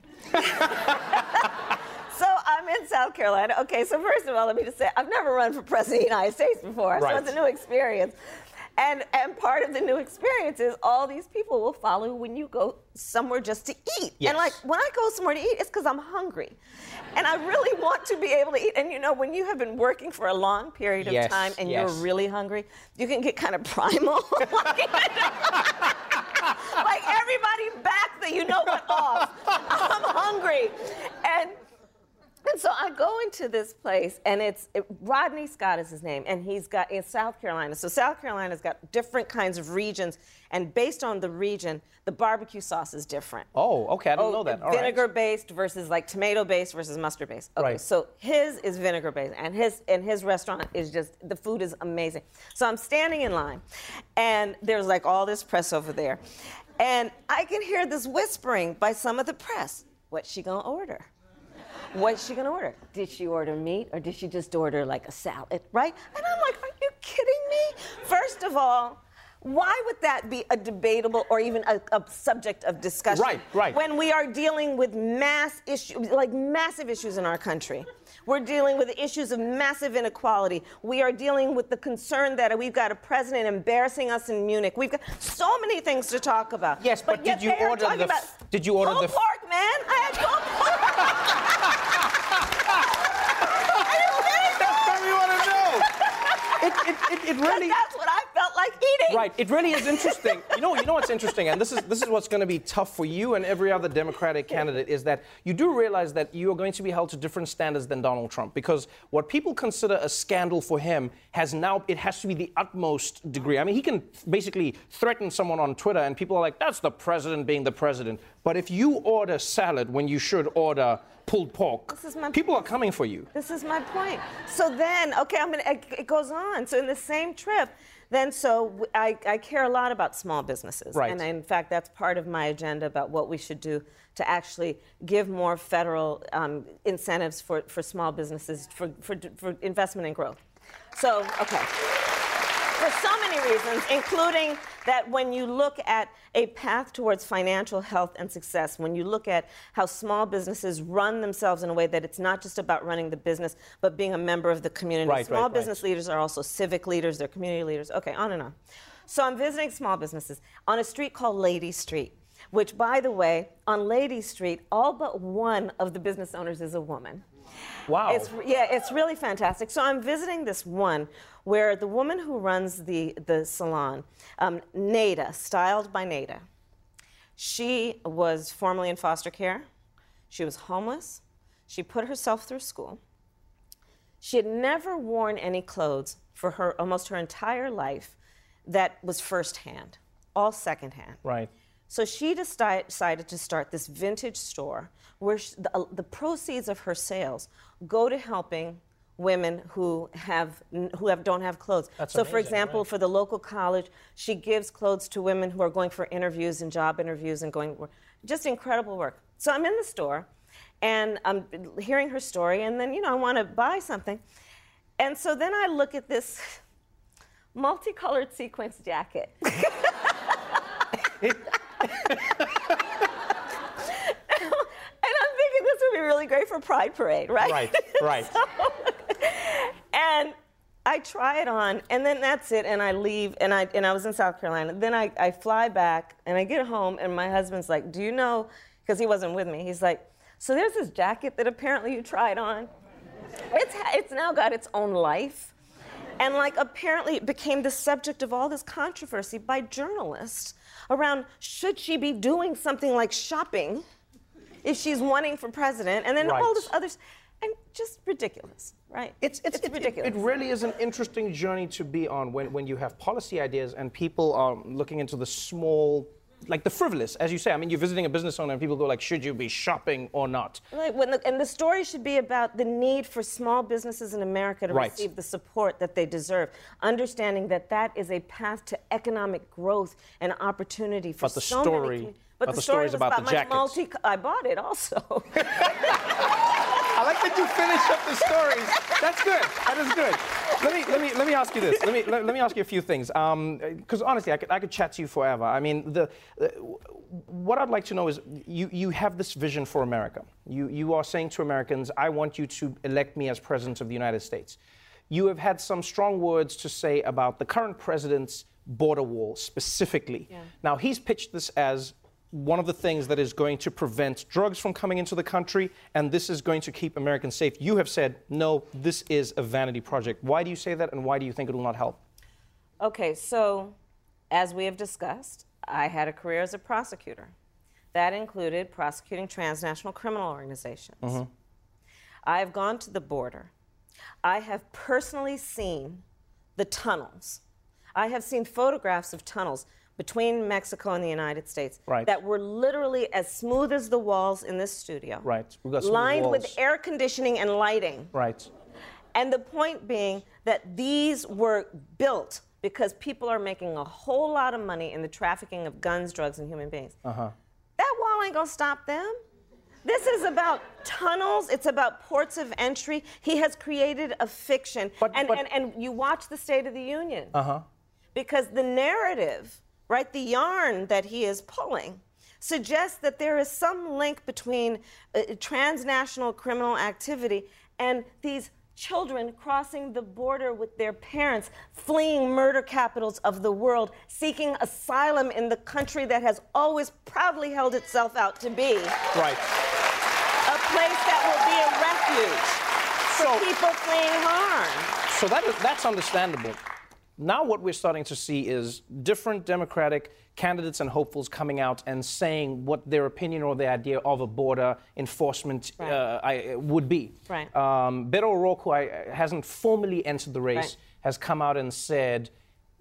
so I'm in South Carolina. Okay, so first of all, let me just say, I've never run for president of the United States before, Right. so it's a new experience. And, and part of the new experience is all these people will follow you when you go somewhere just to eat. Yes. And like, when I go somewhere to eat, it's because I'm hungry. And I really want to be able to eat. And you know, when you have been working for a long period of Yes, time and yes. you're really hungry, you can get kind of primal. like, like everybody back the you know what off. I'm hungry. And And so I go into this place, and it's it, Rodney Scott is his name, and he's got in South Carolina. So South Carolina's got different kinds of regions, and based on the region, the barbecue sauce is different. Oh, okay, I didn't know that. All right. Vinegar-based versus like tomato-based versus mustard-based. Okay, Right. so his is vinegar-based, and his and his restaurant is just the food is amazing. So I'm standing in line, and there's like all this press over there. And I can hear this whispering by some of the press. What's she gonna order? What's she gonna order? Did she order meat or did she just order like a salad, right? And I'm like, are you kidding me? First of all, why would that be a debatable or even a, a subject of discussion? Right, right. When we are dealing with mass issues, like massive issues in our country. We're dealing with issues of massive inequality. We are dealing with the concern that we've got a president embarrassing us in Munich. We've got so many things to talk about. Yes, but, but did you yet they are order talking the? about F- did you order pulled the? F- pork, man. I had pulled pork. Are you kidding me? That's what we want to know. It, it, it, it really. That's what I felt like eating. Right. It really is interesting. You know, you know what's interesting, and this is this is what's going to be tough for you and every other Democratic candidate is that you do realize that you are going to be held to different standards than Donald Trump, because what people consider a scandal for him has now it has to be the utmost degree. I mean, he can basically threaten someone on Twitter, and people are like, "That's the president being the president." But if you order salad when you should order pulled pork, people are coming for you. This is my point. So then, okay, I'm gonna, it, it goes on. So in the same trip, then so I, I care a lot about small businesses. Right. And I, in fact, that's part of my agenda about what we should do to actually give more federal um, incentives for, for small businesses for, for, for investment and growth. So, okay. For so many reasons, including that when you look at a path towards financial health and success, when you look at how small businesses run themselves in a way that it's not just about running the business, but being a member of the community. Right, small right, business right. leaders are also civic leaders, they're community leaders. Okay, on and on. So I'm visiting small businesses on a street called Lady Street, which, by the way, on Lady Street, all but one of the business owners is a woman. Wow. It's, yeah, it's really fantastic. So I'm visiting this one where the woman who runs the, the salon, um, Nada, styled by Nada, she was formerly in foster care. She was homeless. She put herself through school. She had never worn any clothes for her almost her entire life that was firsthand, all secondhand. Right. So she deci- decided to start this vintage store where sh- the, uh, the proceeds of her sales go to helping women who have who have don't have clothes. That's so, for amazing, example, right. for the local college, she gives clothes to women who are going for interviews and job interviews and going just incredible work. So I'm in the store, and I'm hearing her story, and then you know I want to buy something, and so then I look at this multicolored sequence jacket. And I'm thinking this would be really great for Pride Parade, right? Right, right. So, and I try it on, and then that's it, and I leave, and I and I was in South Carolina. Then I, I fly back, and I get home, and my husband's like, do you know, because he wasn't with me, he's like, so there's this jacket that apparently you tried on. It's, it's now got its own life. And like apparently it became the subject of all this controversy by journalists around should she be doing something like shopping if she's running for president, and then Right. all this other, and just ridiculous, right? It's, it's, it's ridiculous. It, it really is an interesting journey to be on when, when you have policy ideas and people are looking into the small, like the frivolous, as you say. I mean, you're visiting a business owner and people go like, should you be shopping or not? Right, when the, and the story should be about the need for small businesses in America to Right. receive the support that they deserve, understanding that that is a path to economic growth and opportunity for But the so story- many. commu- But but the the story story's was about about, the my jackets. multi. I bought it also. I like that you finish up the stories. That's good. That is good. Let me let me let me ask you this. Let me let, let me ask you a few things. Because honestly, I could I could chat to you forever. I mean, the, the what I'd like to know is you you have this vision for America. You you are saying to Americans, I want you to elect me as president of the United States. You have had some strong words to say about the current president's border wall specifically. Yeah. Now he's pitched this as one of the things that is going to prevent drugs from coming into the country, and this is going to keep Americans safe. You have said, no, this is a vanity project. Why do you say that, and why do you think it will not help? Okay, so as we have discussed, I had a career as a prosecutor. That included prosecuting transnational criminal organizations. Mm-hmm. I have gone to the border. I have personally seen the tunnels. I have seen photographs of tunnels between Mexico and the United States Right. that were literally as smooth as the walls in this studio. Right. We've got smooth lined walls. with air conditioning and lighting. Right. And the point being that these were built because people are making a whole lot of money in the trafficking of guns, drugs, and human beings. Uh-huh. That wall ain't gonna stop them. This is about tunnels. It's about ports of entry. He has created a fiction. But- and, but- and, and you watch the State of the Union. Uh-huh. Because the narrative, right, the yarn that he is pulling suggests that there is some link between uh, transnational criminal activity and these children crossing the border with their parents, fleeing murder capitals of the world, seeking asylum in the country that has always proudly held itself out to be Right. a place that will be a refuge for So- people fleeing harm. So that is, that's understandable. Now what we're starting to see is different Democratic candidates and hopefuls coming out and saying what their opinion or their idea of a border enforcement Right. uh, I, would be. Right. Um, Beto O'Rourke, who I, hasn't formally entered the race, Right. has come out and said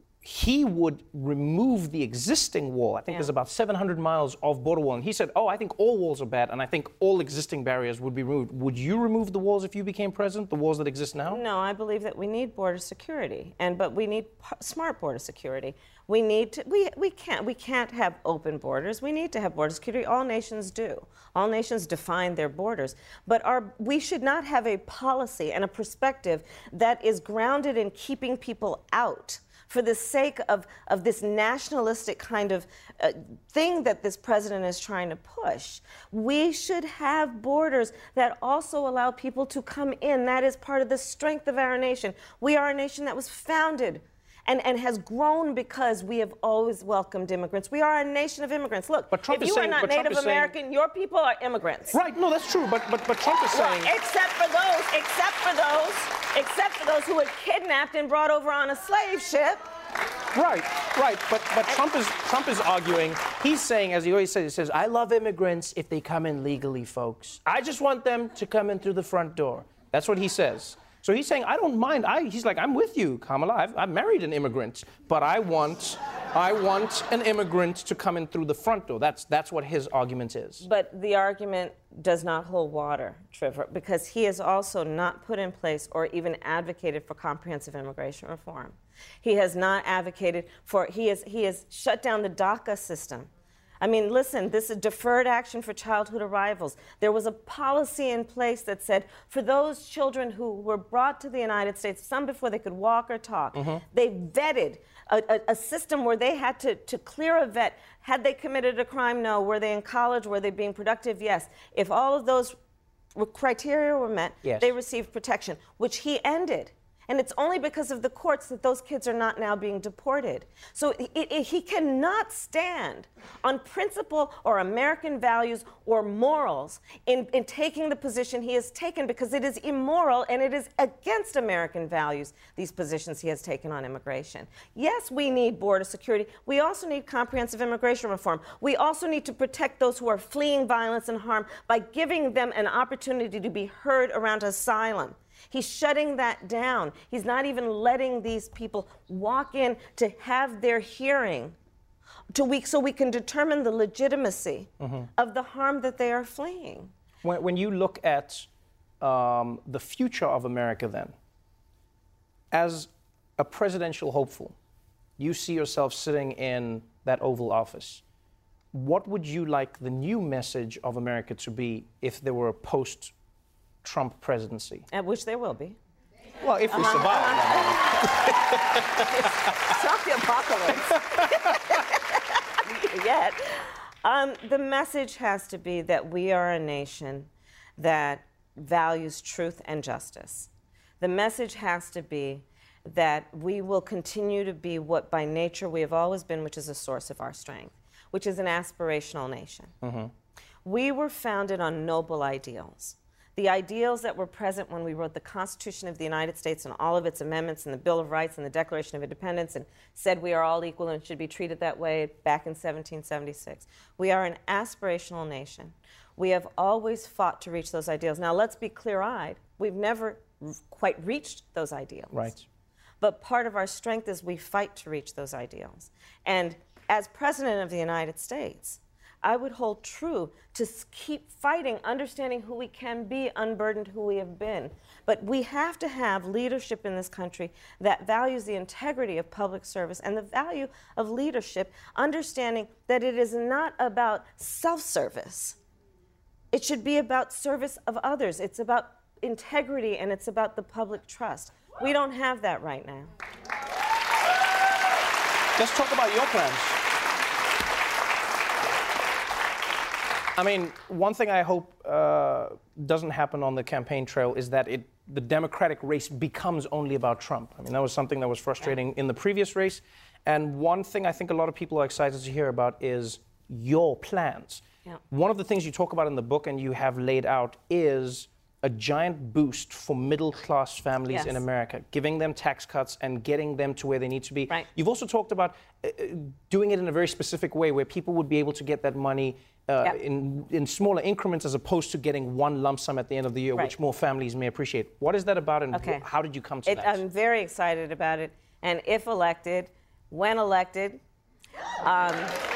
he would remove the existing wall. I think Yeah. there's about seven hundred miles of border wall. And he said, oh, I think all walls are bad, and I think all existing barriers would be removed. Would you remove the walls if you became president, the walls that exist now? No, I believe that we need border security, and but we need p- smart border security. We need to. We we can't we can't have open borders. We need to have border security. All nations do. All nations define their borders. But our we should not have a policy and a perspective that is grounded in keeping people out for the sake of, of this nationalistic kind of uh, thing that this president is trying to push. We should have borders that also allow people to come in. That is part of the strength of our nation. We are a nation that was founded and, and has grown because we have always welcomed immigrants. We are a nation of immigrants. Look, But Trump if is you saying- are not but Trump Native is saying- American, your people are immigrants. Right, no, that's true, but but, but Trump is saying... Well, except for those, except for those, except for those who were kidnapped and brought over on a slave ship. Right, right, but but Trump is Trump is arguing. He's saying, as he always says, he says, "I love immigrants if they come in legally, folks. I just want them to come in through the front door." That's what he says. So he's saying, "I don't mind." I he's like, "I'm with you, Kamala. I've, I've married an immigrant, but I want, I want an immigrant to come in through the front door." That's that's what his argument is. But the argument does not hold water, Trevor, because he has also not put in place or even advocated for comprehensive immigration reform. He has not advocated for, he has, he has shut down the DACA system. I mean, listen, this is deferred action for childhood arrivals. There was a policy in place that said for those children who were brought to the United States, some before they could walk or talk, Mhm. they vetted a, a, a system where they had to, to clear a vet. Had they committed a crime? No. Were they in college? Were they being productive? Yes. If all of those criteria were met, Yes. they received protection, which he ended. And it's only because of the courts that those kids are not now being deported. So it, it, he cannot stand on principle or American values or morals in, in taking the position he has taken, because it is immoral and it is against American values, these positions he has taken on immigration. Yes, we need border security. We also need comprehensive immigration reform. We also need to protect those who are fleeing violence and harm by giving them an opportunity to be heard around asylum. He's shutting that down. He's not even letting these people walk in to have their hearing to we, so we can determine the legitimacy Mhm. of the harm that they are fleeing. When, when you look at um, the future of America, then, as a presidential hopeful, you see yourself sitting in that Oval Office. What would you like the new message of America to be if there were a post-Trump presidency? At which there will be. Well, if we Uh-huh, survive. Stop the apocalypse. Yet. Um, the message has to be that we are a nation that values truth and justice. The message has to be that we will continue to be what by nature we have always been, which is a source of our strength, which is an aspirational nation. Mm-hmm. We were founded on noble ideals. The ideals that were present when we wrote the Constitution of the United States and all of its amendments and the Bill of Rights and the Declaration of Independence, and said we are all equal and should be treated that way back in seventeen seventy-six. We are an aspirational nation. We have always fought to reach those ideals. Now, let's be clear-eyed. We've never r- quite reached those ideals. Right. But part of our strength is we fight to reach those ideals. And as President of the United States, I would hold true to s- keep fighting, understanding who we can be, unburdened who we have been. But we have to have leadership in this country that values the integrity of public service and the value of leadership, understanding that it is not about self-service. It should be about service of others. It's about integrity and it's about the public trust. We don't have that right now. Let's talk about your plans. I mean, one thing I hope uh, doesn't happen on the campaign trail is that it, the Democratic race becomes only about Trump. I mean, that was something that was frustrating in the previous race. And one thing I think a lot of people are excited to hear about is your plans. Yeah. One of the things you talk about in the book and you have laid out is a giant boost for middle-class families Yes. in America, giving them tax cuts and getting them to where they need to be. Right. You've also talked about uh, doing it in a very specific way where people would be able to get that money uh, Yep. in, in smaller increments as opposed to getting one lump sum at the end of the year, Right. which more families may appreciate. What is that about and Okay. wh- how did you come to It, that? I'm very excited about it. And if elected, when elected, um,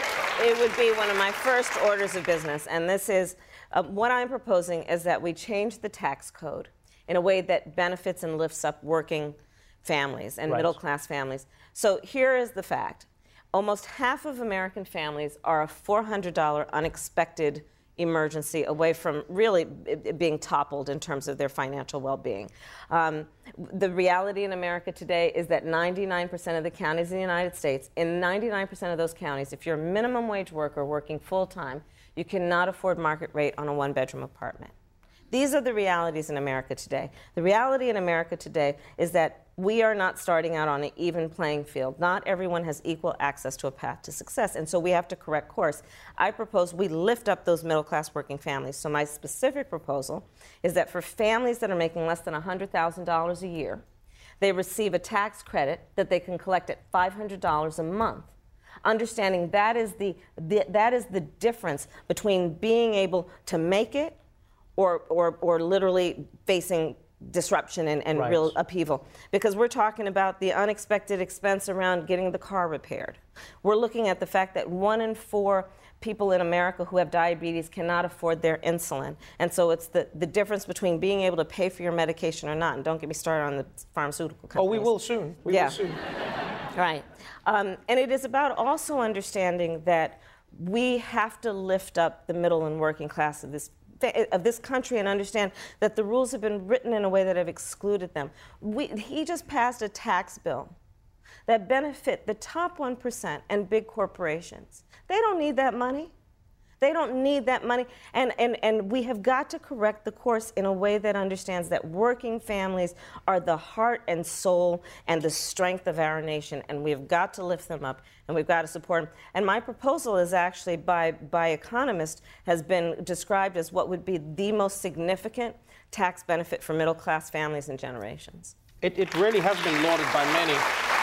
it would be one of my first orders of business. And this is, uh, what I'm proposing is that we change the tax code in a way that benefits and lifts up working families and Right. middle-class families. So here is the fact. Almost half of American families are a four hundred dollars unexpected emergency away from really b- being toppled in terms of their financial well-being. Um, the reality in America today is that ninety-nine percent of the counties in the United States, in ninety-nine percent of those counties, if you're a minimum wage worker working full-time, you cannot afford market rate on a one-bedroom apartment. These are the realities in America today. The reality in America today is that we are not starting out on an even playing field. Not everyone has equal access to a path to success, and so we have to correct course. I propose we lift up those middle-class working families. So my specific proposal is that for families that are making less than one hundred thousand dollars a year, they receive a tax credit that they can collect at five hundred dollars a month. Understanding that is the, the that is the difference between being able to make it or or or literally facing disruption and, and Right. real upheaval. Because we're talking about the unexpected expense around getting the car repaired. We're looking at the fact that one in four people in America who have diabetes cannot afford their insulin. And so it's the, the difference between being able to pay for your medication or not. And don't get me started on the pharmaceutical companies. Oh, we will soon. We yeah. will soon. Right. Um, and it is about also understanding that we have to lift up the middle and working class of this of this country and understand that the rules have been written in a way that have excluded them. We, he just passed a tax bill that benefit the top one percent and big corporations. They don't need that money. They don't need that money. And, and, and we have got to correct the course in a way that understands that working families are the heart and soul and the strength of our nation. And we've got to lift them up and we've got to support them. And my proposal is actually by, by economists has been described as what would be the most significant tax benefit for middle class families and generations. It, it really has been lauded by many.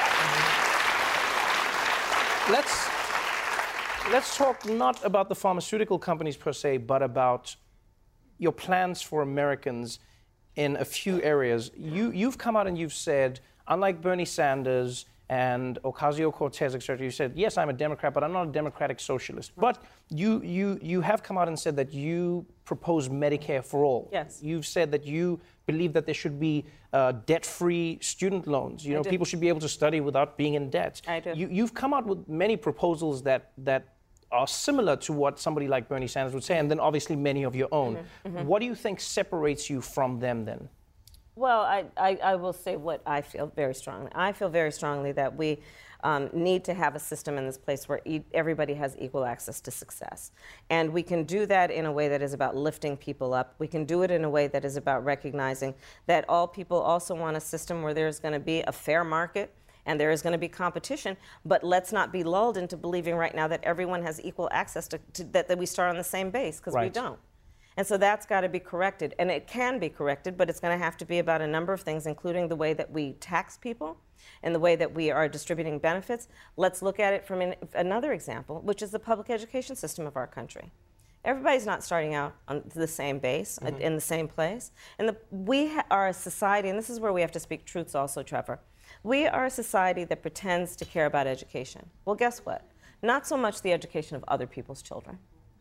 Let's let's talk not about the pharmaceutical companies per se, but about your plans for Americans in a few areas. You you've come out and you've said, unlike Bernie Sanders and Ocasio-Cortez, et cetera, you said, yes, I'm a Democrat, but I'm not a democratic socialist. But you you you have come out and said that you propose Medicare for all. Yes. You've said that you believe that there should be uh, debt-free student loans. You I know, do. people should be able to study without being in debt. I do. You, you've come out with many proposals that that are similar to what somebody like Bernie Sanders would say, and then obviously many of your own. Mhm, mhm. What do you think separates you from them then? Well, I, I, I will say what I feel very strongly. I feel very strongly that we um, need to have a system in this place where e- everybody has equal access to success. And we can do that in a way that is about lifting people up. We can do it in a way that is about recognizing that all people also want a system where there's going to be a fair market and there is going to be competition, but let's not be lulled into believing right now that everyone has equal access to, to that, that we start on the same base, because we Right. don't. And so that's got to be corrected. And it can be corrected, but it's going to have to be about a number of things, including the way that we tax people and the way that we are distributing benefits. Let's look at it from an, another example, which is the public education system of our country. Everybody's not starting out on the same base, uh, Mhm. in the same place. And the, we ha- are a society, and this is where we have to speak truths also, Trevor. We are a society that pretends to care about education. Well, guess what? Not so much the education of other people's children.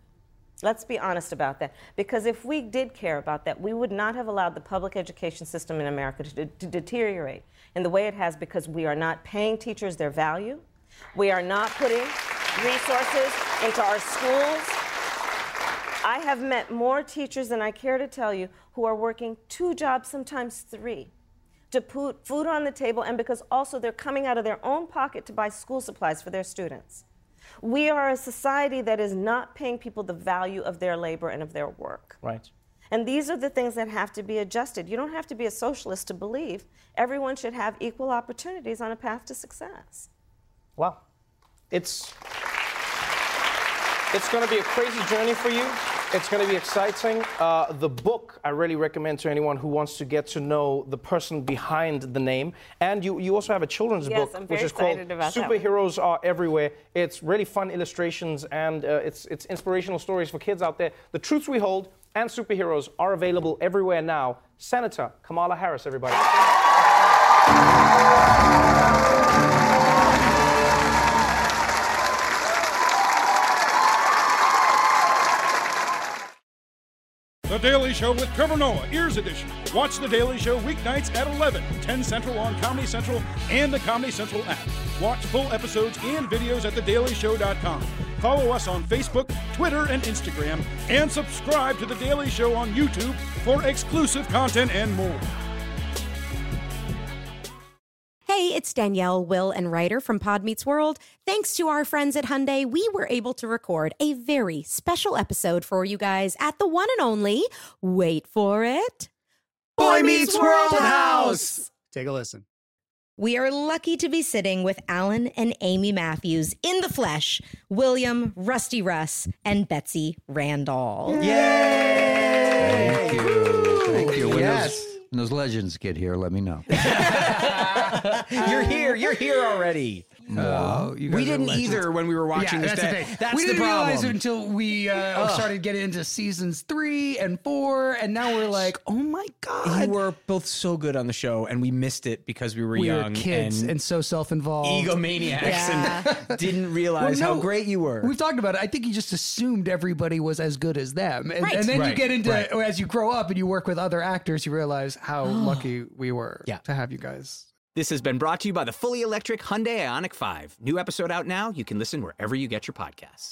Let's be honest about that. Because if we did care about that, we would not have allowed the public education system in America to, to deteriorate in the way it has, because we are not paying teachers their value. We are not putting resources into our schools. I have met more teachers than I care to tell you who are working two jobs, sometimes three, to put food on the table, and because also they're coming out of their own pocket to buy school supplies for their students. We are a society that is not paying people the value of their labor and of their work. Right. And these are the things that have to be adjusted. You don't have to be a socialist to believe everyone should have equal opportunities on a path to success. Wow. It's, it's going to be a crazy journey for you. It's going to be exciting. Uh, the book I really recommend to anyone who wants to get to know the person behind the name. And you, you also have a children's yes, book, I'm very which is called about Superheroes Are Everywhere. It's really fun illustrations, and uh, it's, it's inspirational stories for kids out there. The Truths We Hold and Superheroes are available everywhere now. Senator Kamala Harris, everybody. The Daily Show with Trevor Noah, Ears Edition. Watch The Daily Show weeknights at eleven, ten Central on Comedy Central and the Comedy Central app. Watch full episodes and videos at the daily show dot com. Follow us on Facebook, Twitter, and Instagram, and subscribe to The Daily Show on YouTube for exclusive content and more. Hey, it's Danielle, Will, and Ryder from Pod Meets World. Thanks to our friends at Hyundai, we were able to record a very special episode for you guys at the one and only, wait for it, Boy Meets World House. Take a listen. We are lucky to be sitting with Alan and Amy Matthews in the flesh, William, Rusty Russ, and Betsy Randall. Yay! Thank you. Thank you. When, Yes. those, when those legends get here, let me know. You're here. You're here already. No, you guys we are didn't legends. either when we were watching yeah, this. that's That- the thing. That's we the didn't realize problem. it until we uh, started getting into seasons three and four, and now we're like, oh my god, You were both so good on the show, and we missed it because we were we young were kids and, and, so self-involved, egomaniacs, Yeah. and didn't realize Well, no, how great you were. We've talked about it. I think you just assumed everybody was as good as them, and, Right. and then you Right, get into right. as you grow up and you work with other actors, you realize how lucky we were Yeah. to have you guys. This has been brought to you by the fully electric Hyundai Ioniq five. New episode out now. You can listen wherever you get your podcasts.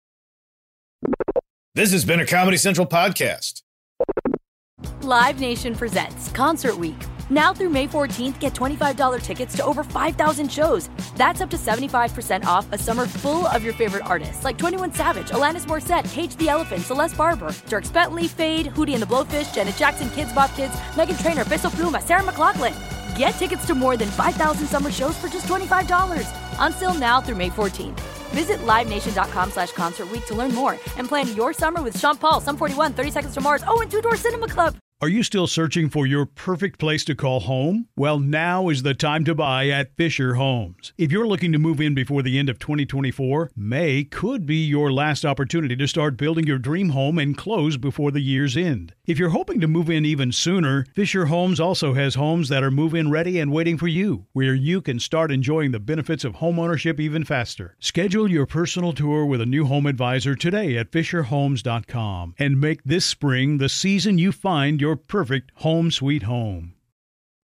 This has been a Comedy Central podcast. Live Nation presents Concert Week. Now through May fourteenth, get twenty-five dollars tickets to over five thousand shows. That's up to seventy-five percent off a summer full of your favorite artists like twenty-one Savage, Alanis Morissette, Cage the Elephant, Celeste Barber, Dierks Bentley, Fade, Hootie and the Blowfish, Janet Jackson, Kids Bop Kids, Meghan Trainor, Bissell Pluma, Sarah McLachlan. Get tickets to more than five thousand summer shows for just twenty-five dollars. Until now through May fourteenth. Visit livenation.com slash concert week to learn more and plan your summer with Sean Paul, Sum forty-one, thirty Seconds to Mars, oh, and Two Door Cinema Club. Are you still searching for your perfect place to call home? Well, now is the time to buy at Fisher Homes. If you're looking to move in before the end of twenty twenty-four, May could be your last opportunity to start building your dream home and close before the year's end. If you're hoping to move in even sooner, Fisher Homes also has homes that are move-in ready and waiting for you, where you can start enjoying the benefits of homeownership even faster. Schedule your personal tour with a new home advisor today at fisher homes dot com and make this spring the season you find your perfect home sweet home.